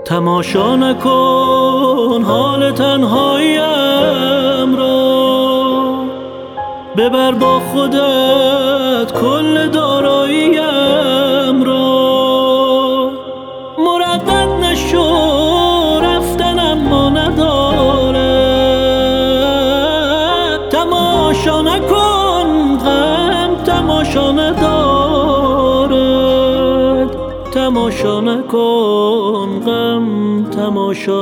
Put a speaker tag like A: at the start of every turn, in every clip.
A: تماشا نکن حال تنهاییم را، ببر با خودت کل داراییم را. مردد نشو رفتن اما ندارد، تماشا نکن غم تماشا ندارد، تماشا نکن غم تماشا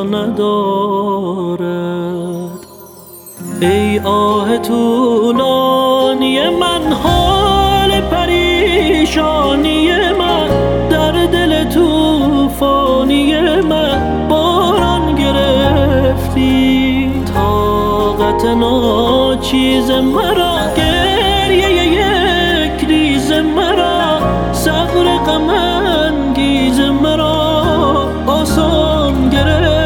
A: ندارد. ای آه طولانی من، حال پریشانی من، در دل طوفانی من باران گرفتی. طاقت ناچیز مرا، گریه یک ریز مرا، صبر غم انگیز مرا آسان گرفتی.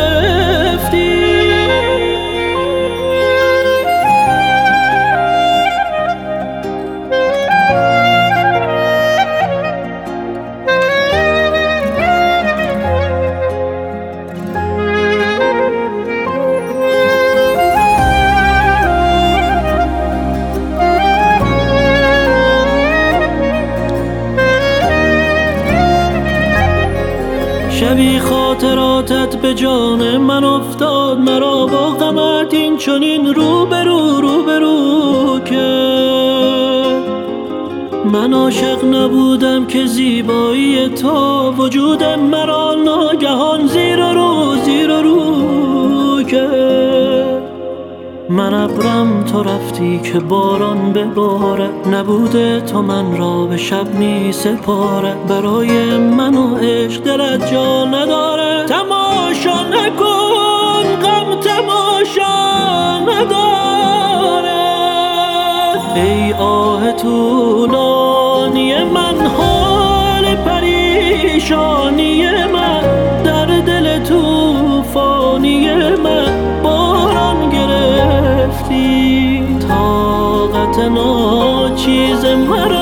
A: شبی خاطراتت به جان من افتاد، مرا با غمت این چنین روبرو که من عاشق نبودم که زیبایی تو وجود مرا ناگهان زیر و رو که من ابرم تو رفتی که باران بباره، نبوده تو من را به شب می سپاره. برای من و عشق دلت جا نداره، تماشا نکن غم تماشا نداره. ای آه طولانی من، حال پریشانی من، در دل طوفانی من باران گرفتی. طاقت ناچیز مرا